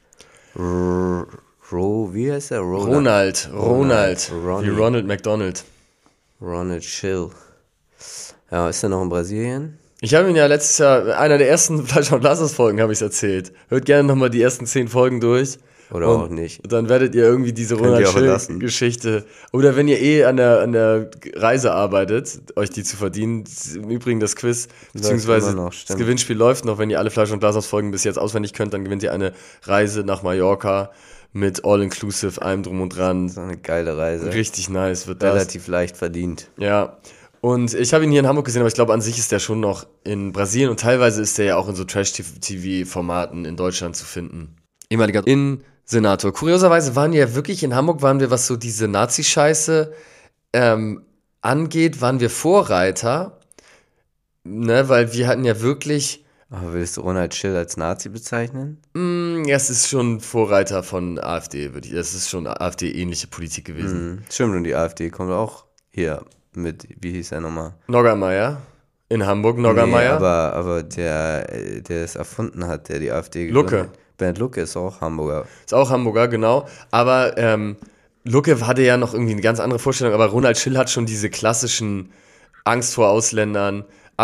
Wie heißt der? Ronald. Wie Ronald McDonald. Ronald Schill. Ja, ist er noch in Brasilien? Ich habe ihn ja letztes Jahr, einer der ersten Fleisch und Lasers-Folgen habe ich es erzählt. Hört gerne nochmal die ersten 10 Folgen durch. Oder auch nicht. Dann werdet ihr irgendwie diese Ronald Schill-Geschichte, oder wenn ihr an der Reise arbeitet, euch die zu verdienen, im Übrigen das Quiz, beziehungsweise das Gewinnspiel läuft noch, wenn ihr alle Fleisch und Lasers-Folgen bis jetzt auswendig könnt, dann gewinnt ihr eine Reise nach Mallorca mit All-Inclusive, allem drum und dran. So eine geile Reise. Richtig nice wird das. Relativ leicht verdient. Ja. Und ich habe ihn hier in Hamburg gesehen, aber ich glaube, an sich ist der schon noch in Brasilien und teilweise ist der ja auch in so Trash-TV-Formaten in Deutschland zu finden. Ehemaliger Innensenator. Kurioserweise waren wir ja wirklich in Hamburg, was so diese Nazi-Scheiße angeht, waren wir Vorreiter, ne, weil wir hatten ja wirklich... Aber willst du Ronald Schill als Nazi bezeichnen? Es ist schon Vorreiter von AfD, es ist schon AfD-ähnliche Politik gewesen. Stimmt, und die AfD kommt auch hier mit, wie hieß er nochmal? Noggermeier. In Hamburg, Noggermeier. Nee, aber der es erfunden hat, der die AfD gegründet hat. Lucke. Bernd Lucke ist auch Hamburger. Ist auch Hamburger, genau. Aber Lucke hatte ja noch irgendwie eine ganz andere Vorstellung, aber Ronald Schill hat schon diese klassischen Angst vor Ausländern,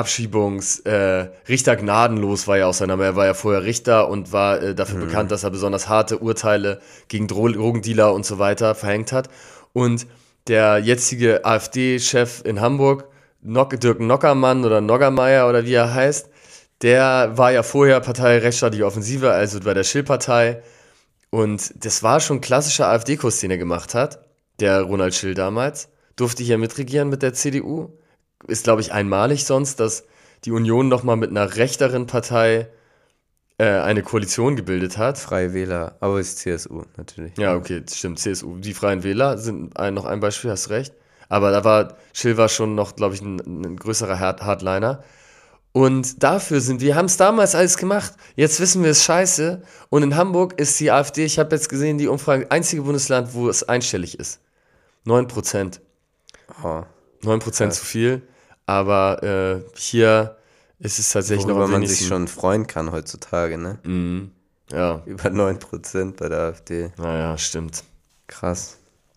Richter gnadenlos war ja auch sein Name. Er war ja vorher Richter und war dafür bekannt, dass er besonders harte Urteile gegen Drogendealer und so weiter verhängt hat. Und der jetzige AfD-Chef in Hamburg, Dirk Nockermann oder Noggermeier oder wie er heißt, der war ja vorher Partei Rechtsstaatliche Offensive, also bei der Schill-Partei. Und das war schon klassischer AfD-Kurs, den er gemacht hat, der Ronald Schill damals. Durfte hier mitregieren mit der CDU. Ist, glaube ich, einmalig sonst, dass die Union nochmal mit einer rechteren Partei eine Koalition gebildet hat. Freie Wähler, aber ist CSU natürlich. Ja, okay, stimmt, CSU. Die Freien Wähler sind noch ein Beispiel, hast recht. Aber Schill war schon noch, glaube ich, ein größerer Hardliner. Und wir haben es damals alles gemacht. Jetzt wissen wir es scheiße. Und in Hamburg ist die AfD, ich habe jetzt gesehen, die Umfrage, einzige Bundesland, wo es einstellig ist. 9%. Oh, 9% zu viel. Aber hier ist es tatsächlich noch am wenigsten. Man sich schon freuen kann heutzutage, ne? Ja. Über 9% bei der AfD. Naja, stimmt. Krass.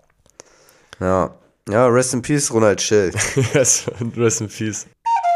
Ja, rest in peace, Ronald Schill. Yes, rest in peace.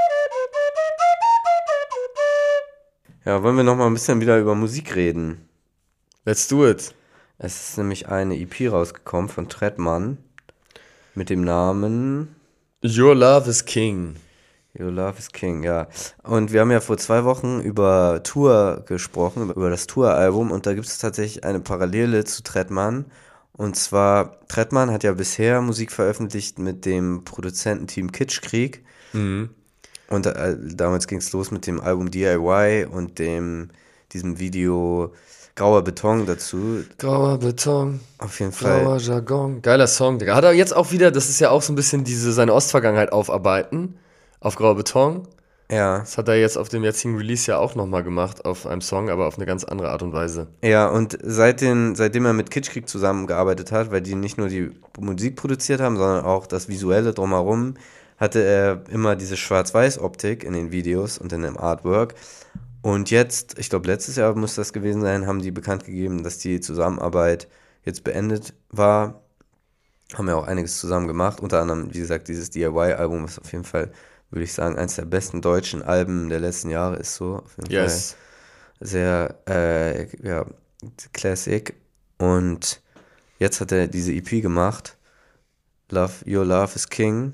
Ja, wollen wir noch mal ein bisschen wieder über Musik reden? Let's do it. Es ist nämlich eine EP rausgekommen von Trettmann mit dem Namen Your Love is King. Your Love is King, ja. Und wir haben ja vor 2 Wochen über Tour gesprochen, über das Tour-Album, und da gibt es tatsächlich eine Parallele zu Trettmann. Und zwar, Trettmann hat ja bisher Musik veröffentlicht mit dem Produzententeam Kitschkrieg. Mhm. Und damals ging es los mit dem Album DIY und diesem Video Grauer Beton dazu. Grauer Beton. Auf jeden Fall. Grauer Jargon. Geiler Song, Digga. Hat er jetzt auch wieder, das ist ja auch so ein bisschen seine Ostvergangenheit aufarbeiten. Auf Grauer Beton. Ja. Das hat er jetzt auf dem jetzigen Release ja auch nochmal gemacht, auf einem Song, aber auf eine ganz andere Art und Weise. Ja, und seitdem er mit Kitschkrieg zusammengearbeitet hat, weil die nicht nur die Musik produziert haben, sondern auch das Visuelle drumherum, hatte er immer diese Schwarz-Weiß-Optik in den Videos und in dem Artwork. Und jetzt, ich glaube letztes Jahr muss das gewesen sein, haben die bekannt gegeben, dass die Zusammenarbeit jetzt beendet war. Haben ja auch einiges zusammen gemacht, unter anderem, wie gesagt, dieses DIY-Album, was auf jeden Fall, würde ich sagen, eines der besten deutschen Alben der letzten Jahre ist so. Auf jeden Yes. Fall sehr, Classic. Und jetzt hat er diese EP gemacht, Your Love is King.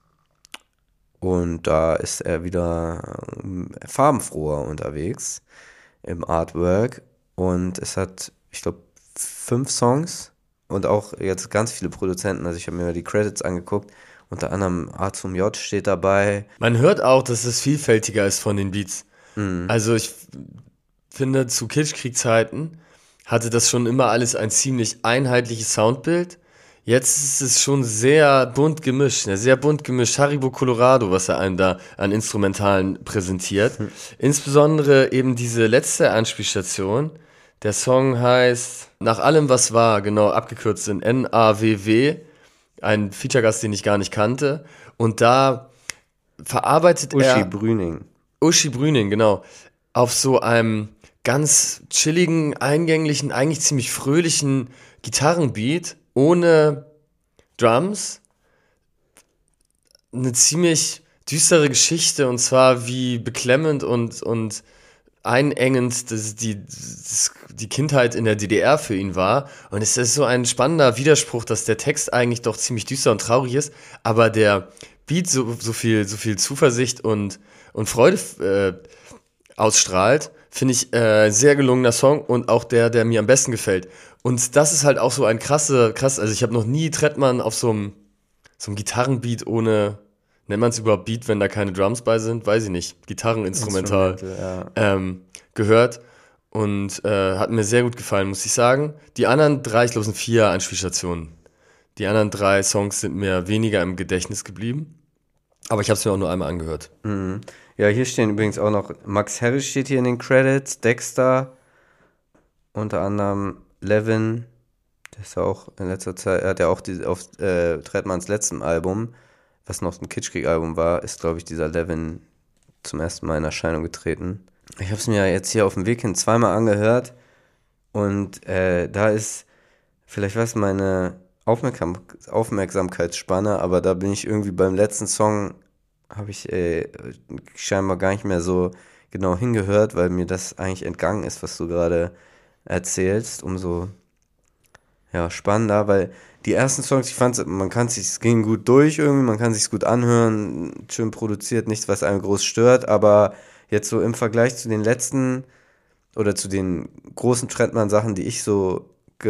Und da ist er wieder farbenfroher unterwegs im Artwork. Und es hat, ich glaube, 5 Songs und auch jetzt ganz viele Produzenten. Also ich habe mir die Credits angeguckt. Unter anderem A zum J steht dabei. Man hört auch, dass es vielfältiger ist von den Beats. Also ich finde, zu Kitschkrieg-Zeiten hatte das schon immer alles ein ziemlich einheitliches Soundbild. Jetzt ist es schon sehr bunt gemischt, Haribo Colorado, was er einem da an Instrumentalen präsentiert. Insbesondere eben diese letzte Anspielstation. Der Song heißt Nach allem, was war, genau, abgekürzt in NAWW. Ein Feature-Gast, den ich gar nicht kannte. Und da verarbeitet Uschi Brüning, genau. Auf so einem ganz chilligen, eingänglichen, eigentlich ziemlich fröhlichen Gitarrenbeat. Ohne Drums, eine ziemlich düstere Geschichte, und zwar wie beklemmend und einengend die Kindheit in der DDR für ihn war. Und es ist so ein spannender Widerspruch, dass der Text eigentlich doch ziemlich düster und traurig ist, aber der Beat so viel Zuversicht und Freude ausstrahlt. Finde ich sehr gelungener Song und auch der mir am besten gefällt. Und das ist halt auch so ein also ich habe noch nie Trettmann auf so einem Gitarrenbeat ohne, nennt man es überhaupt Beat, wenn da keine Drums bei sind? Weiß ich nicht. Gitarreninstrumental gehört und hat mir sehr gut gefallen, muss ich sagen. Die anderen 3, ich glaube, sind 4 Anspielstationen. Die anderen 3 Songs sind mir weniger im Gedächtnis geblieben. Aber ich habe es mir auch nur einmal angehört. Mhm. Ja, hier stehen übrigens auch noch, Max Harris steht hier in den Credits, Dexter, unter anderem Levin, der ist ja auch in letzter Zeit, er hat ja auch auf Trettmanns letztem Album, was noch ein Kitschkrieg-Album war, ist, glaube ich, dieser Levin zum ersten Mal in Erscheinung getreten. Ich habe es mir jetzt hier auf dem Weg hin 2-mal angehört und da ist vielleicht was meine Aufmerksamkeitsspanne, aber da bin ich irgendwie beim letzten Song, habe ich scheinbar gar nicht mehr so genau hingehört, weil mir das eigentlich entgangen ist, was du gerade erzählst, umso spannender, weil die ersten Songs, ich fand, es ging gut durch irgendwie, man kann sich's gut anhören, schön produziert, nichts, was einem groß stört, aber jetzt so im Vergleich zu den letzten oder zu den großen Trettmann-Sachen, die ich so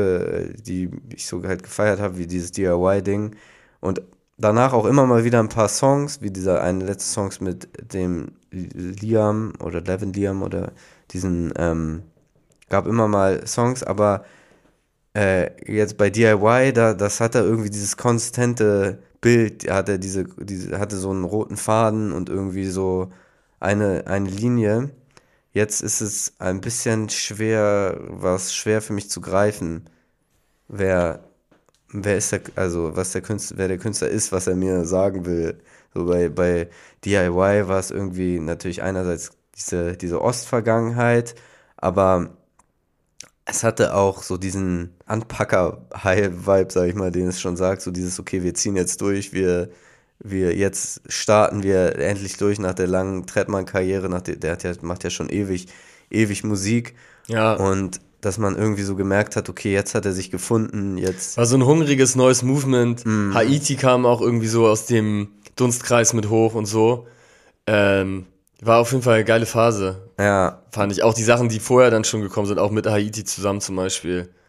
halt gefeiert habe, wie dieses DIY-Ding und danach auch immer mal wieder ein paar Songs, wie dieser eine letzte Songs mit dem Liam oder Levin Liam oder diesen, gab immer mal Songs, aber jetzt bei DIY, das hat er irgendwie dieses konstante Bild, hatte hatte so einen roten Faden und irgendwie so eine Linie. Jetzt ist es ein bisschen schwer für mich zu greifen, wer ist wer der Künstler ist, was er mir sagen will. So bei DIY war es irgendwie natürlich einerseits diese Ostvergangenheit, aber es hatte auch so diesen Anpacker-Vibe, sag ich mal, den es schon sagt, so dieses, okay, wir ziehen jetzt durch, jetzt starten wir endlich durch nach der langen Trettmann-Karriere, macht ja schon ewig Musik. Ja. Und dass man irgendwie so gemerkt hat, okay, jetzt hat er sich gefunden, jetzt. War so ein hungriges neues Movement. Haiti kam auch irgendwie so aus dem Dunstkreis mit hoch und so. War auf jeden Fall eine geile Phase. Ja. Fand ich. Auch die Sachen, die vorher dann schon gekommen sind, auch mit Haiti zusammen zum Beispiel.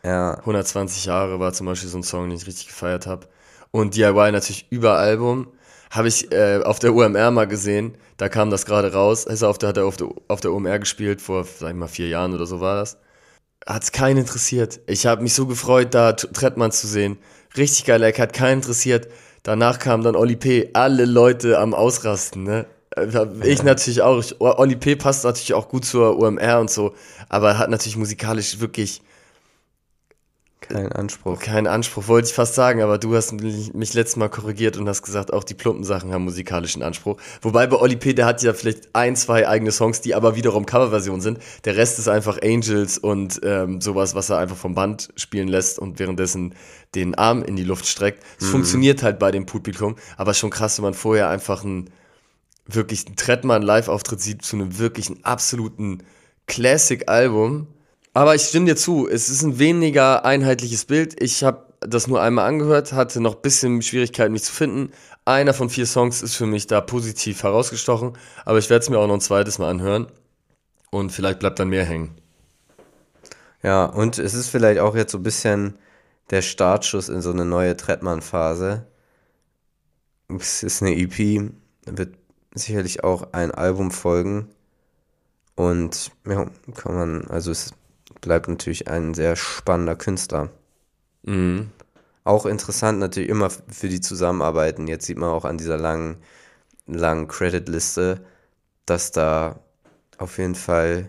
Ja. 120 Jahre war zum Beispiel so ein Song, den ich richtig gefeiert habe. Und DIY natürlich über Album. Habe ich auf der UMR mal gesehen, da kam das gerade raus. Also hat er auf der UMR gespielt, vor, sag ich mal, 4 Jahren oder so war das. Hat es keinen interessiert. Ich habe mich so gefreut, da Trettmann zu sehen. Richtig geil, hat keinen interessiert. Danach kam dann Oli P. Alle Leute am Ausrasten, ne? Ich natürlich auch. Oli P. passt natürlich auch gut zur UMR und so, aber hat natürlich musikalisch wirklich keinen Anspruch. Keinen Anspruch, wollte ich fast sagen, aber du hast mich letztes Mal korrigiert und hast gesagt, auch die plumpen Sachen haben musikalischen Anspruch. Wobei bei Oli P., der hat ja vielleicht 1, 2 eigene Songs, die aber wiederum Coverversionen sind. Der Rest ist einfach Angels und sowas, was er einfach vom Band spielen lässt und währenddessen den Arm in die Luft streckt. Es funktioniert halt bei dem Publikum, aber schon krass, wenn man vorher einfach einen Trettmann-Live-Auftritt sieht zu einem wirklichen absoluten Classic-Album. Aber ich stimme dir zu, es ist ein weniger einheitliches Bild. Ich habe das nur einmal angehört, hatte noch ein bisschen Schwierigkeiten, mich zu finden. Einer von 4 Songs ist für mich da positiv herausgestochen, aber ich werde es mir auch noch ein zweites Mal anhören und vielleicht bleibt dann mehr hängen. Ja, und es ist vielleicht auch jetzt so ein bisschen der Startschuss in so eine neue Trettmann-Phase. Es ist eine EP, wird sicherlich auch ein Album folgen und ja, es bleibt natürlich ein sehr spannender Künstler. Mhm. Auch interessant natürlich immer für die Zusammenarbeiten. Jetzt sieht man auch an dieser langen Credit-Liste, dass da auf jeden Fall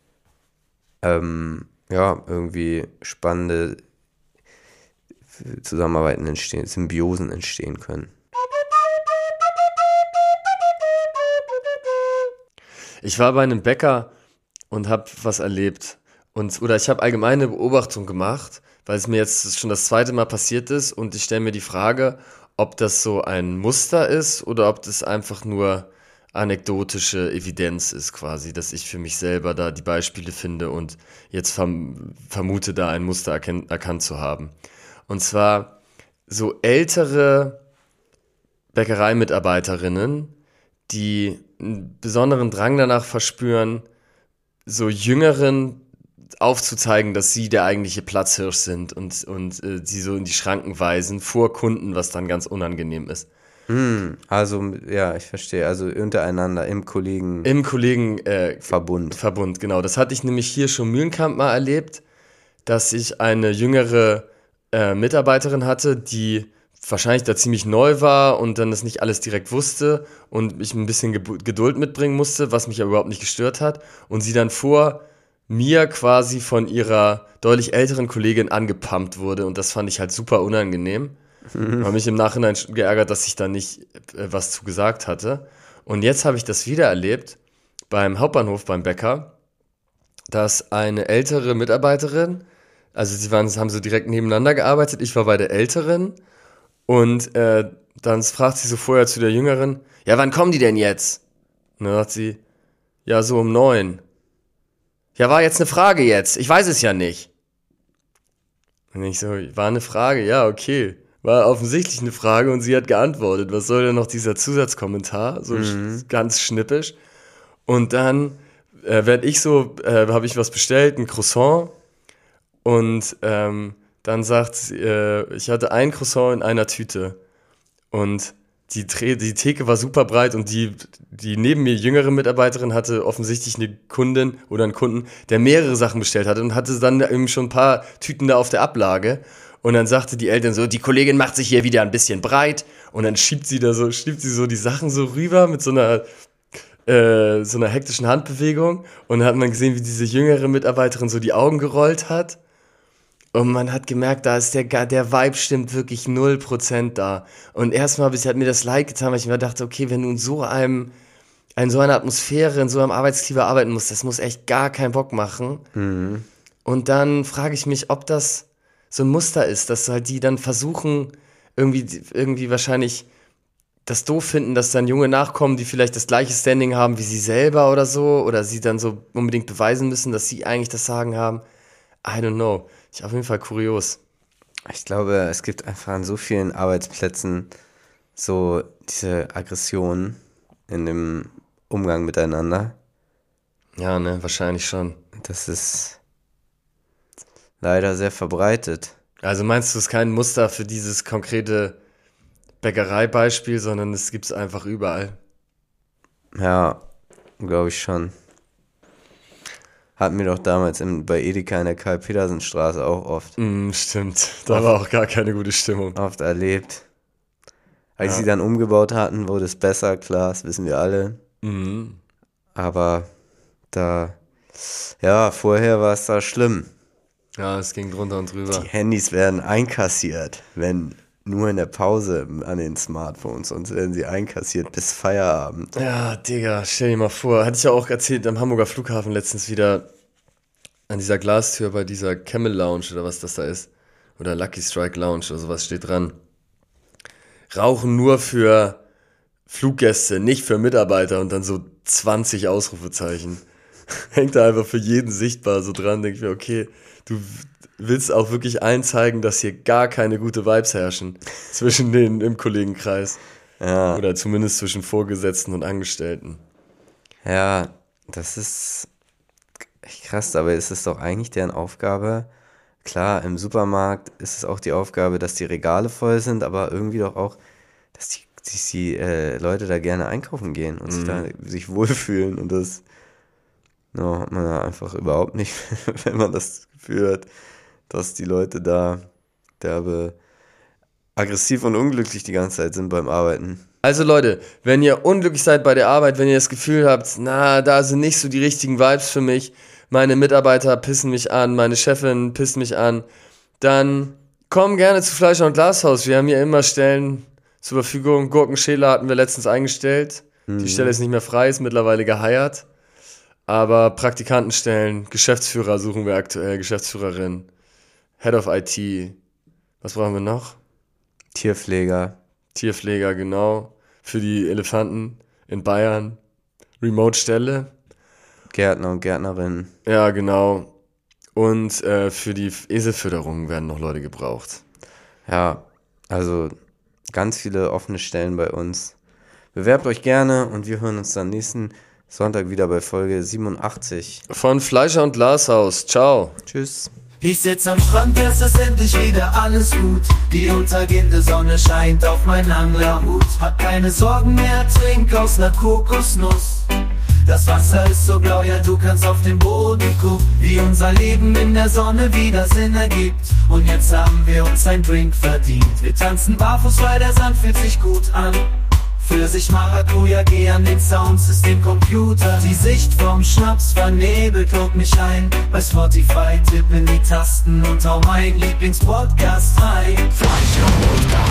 irgendwie spannende Zusammenarbeiten entstehen, Symbiosen entstehen können. Ich war bei einem Bäcker und habe was erlebt. Oder ich habe allgemeine Beobachtung gemacht, weil es mir jetzt schon das 2. Mal passiert ist und ich stelle mir die Frage, ob das so ein Muster ist oder ob das einfach nur anekdotische Evidenz ist quasi, dass ich für mich selber da die Beispiele finde und jetzt vermute, da ein Muster erkannt zu haben. Und zwar so ältere Bäckereimitarbeiterinnen, die einen besonderen Drang danach verspüren, so Jüngeren aufzuzeigen, dass sie der eigentliche Platzhirsch sind und sie so in die Schranken weisen vor Kunden, was dann ganz unangenehm ist. Also, ja, ich verstehe. Also untereinander, im Kollegen Verbund, genau. Das hatte ich nämlich hier schon Mühlenkamp mal erlebt, dass ich eine jüngere Mitarbeiterin hatte, die wahrscheinlich da ziemlich neu war und dann das nicht alles direkt wusste und ich ein bisschen Geduld mitbringen musste, was mich aber überhaupt nicht gestört hat. Und sie dann vor mir quasi von ihrer deutlich älteren Kollegin angepumpt wurde und das fand ich halt super unangenehm. Habe mich im Nachhinein geärgert, dass ich da nicht was zu gesagt hatte. Und jetzt habe ich das wieder erlebt beim Hauptbahnhof, beim Bäcker, dass eine ältere Mitarbeiterin, also haben so direkt nebeneinander gearbeitet, ich war bei der Älteren und dann fragt sie so vorher zu der Jüngeren, ja, wann kommen die denn jetzt? Und dann sagt sie, ja, so um 9. Ja, war jetzt eine Frage jetzt, ich weiß es ja nicht. Und ich so, war eine Frage, ja, okay. War offensichtlich eine Frage und sie hat geantwortet. Was soll denn noch dieser Zusatzkommentar? So ganz schnippisch. Und dann habe ich was bestellt, ein Croissant. Und dann sagt sie, ich hatte ein Croissant in einer Tüte. Und die Theke war super breit und die neben mir jüngere Mitarbeiterin hatte offensichtlich eine Kundin oder einen Kunden, der mehrere Sachen bestellt hatte und hatte dann eben schon ein paar Tüten da auf der Ablage. Und dann sagte die Eltern so, die Kollegin macht sich hier wieder ein bisschen breit. Und dann schiebt sie so die Sachen so rüber mit so einer hektischen Handbewegung. Und dann hat man gesehen, wie diese jüngere Mitarbeiterin so die Augen gerollt hat. Und man hat gemerkt, da ist der Vibe stimmt wirklich 0% da. Und erstmal hat mir das leid getan, weil ich mir dachte, okay, wenn du in so einer Atmosphäre, in so einem Arbeitsklima arbeiten musst, das muss echt gar keinen Bock machen. Mhm. Und dann frage ich mich, ob das so ein Muster ist, dass halt die dann versuchen, irgendwie wahrscheinlich das doof finden, dass dann junge nachkommen, die vielleicht das gleiche Standing haben wie sie selber oder so, oder sie dann so unbedingt beweisen müssen, dass sie eigentlich das Sagen haben. I don't know. Ist auf jeden Fall kurios. Ich glaube, es gibt einfach an so vielen Arbeitsplätzen so diese Aggression in dem Umgang miteinander. Ja, ne, wahrscheinlich schon. Das ist leider sehr verbreitet. Also meinst du, es ist kein Muster für dieses konkrete Bäckereibeispiel, sondern es gibt es einfach überall? Ja, glaube ich schon. Hatten wir doch damals bei Edeka in der Karl-Petersen-Straße auch oft. Stimmt, da war auch gar keine gute Stimmung. Oft erlebt. Als sie dann umgebaut hatten, wurde es besser, klar, das wissen wir alle. Aber vorher war es da schlimm. Ja, es ging drunter und drüber. Die Handys werden einkassiert, wenn nur in der Pause an den Smartphones, sonst werden sie einkassiert bis Feierabend. Ja, Digga, stell dir mal vor, hatte ich ja auch erzählt am Hamburger Flughafen letztens wieder an dieser Glastür bei dieser Camel Lounge oder was das da ist. Oder Lucky Strike Lounge oder sowas steht dran. Rauchen nur für Fluggäste, nicht für Mitarbeiter und dann so 20 Ausrufezeichen. Hängt da einfach für jeden sichtbar so dran, denke ich mir, okay, du willst auch wirklich allen zeigen, dass hier gar keine gute Vibes herrschen zwischen denen im Kollegenkreis. Ja. Oder zumindest zwischen Vorgesetzten und Angestellten. Ja, das ist echt krass, aber ist es doch eigentlich deren Aufgabe? Klar, im Supermarkt ist es auch die Aufgabe, dass die Regale voll sind, aber irgendwie doch auch, dass die Leute da gerne einkaufen gehen und sich wohlfühlen und das hat man ja einfach überhaupt nicht, wenn man das Gefühl hat, dass die Leute da derbe aggressiv und unglücklich die ganze Zeit sind beim Arbeiten. Also Leute, wenn ihr unglücklich seid bei der Arbeit, wenn ihr das Gefühl habt, da sind nicht so die richtigen Vibes für mich, meine Mitarbeiter pissen mich an, meine Chefin pisst mich an, dann komm gerne zu Fleischer und Glashaus. Wir haben hier immer Stellen zur Verfügung. Gurkenschäler hatten wir letztens eingestellt. Die Stelle ist nicht mehr frei, ist mittlerweile geheiert. Aber Praktikantenstellen, Geschäftsführer suchen wir aktuell, Geschäftsführerin, Head of IT. Was brauchen wir noch? Tierpfleger, genau. Für die Elefanten in Bayern. Remote-Stelle. Gärtner und Gärtnerinnen. Ja, genau. Und für die Eselfütterung werden noch Leute gebraucht. Ja, also ganz viele offene Stellen bei uns. Bewerbt euch gerne und wir hören uns dann nächsten Sonntag wieder bei Folge 87. Von Fleischer und Glashaus. Ciao. Tschüss. Ich sitz am Strand, jetzt ist endlich wieder alles gut. Die untergehende Sonne scheint auf meinen Anglerhut. Hab keine Sorgen mehr, trink aus ner Kokosnuss. Das Wasser ist so blau, ja du kannst auf den Boden gucken, wie unser Leben in der Sonne wieder Sinn ergibt. Und jetzt haben wir uns ein Drink verdient. Wir tanzen barfuß, weil der Sand fühlt sich gut an. Pfirsich, Maracuja, geh an den Soundsystem Computer. Die Sicht vom Schnaps vernebelt, guck mich ein. Bei Spotify tipp in die Tasten und hau mein Lieblingspodcast rein. Fleischer und Glashaus.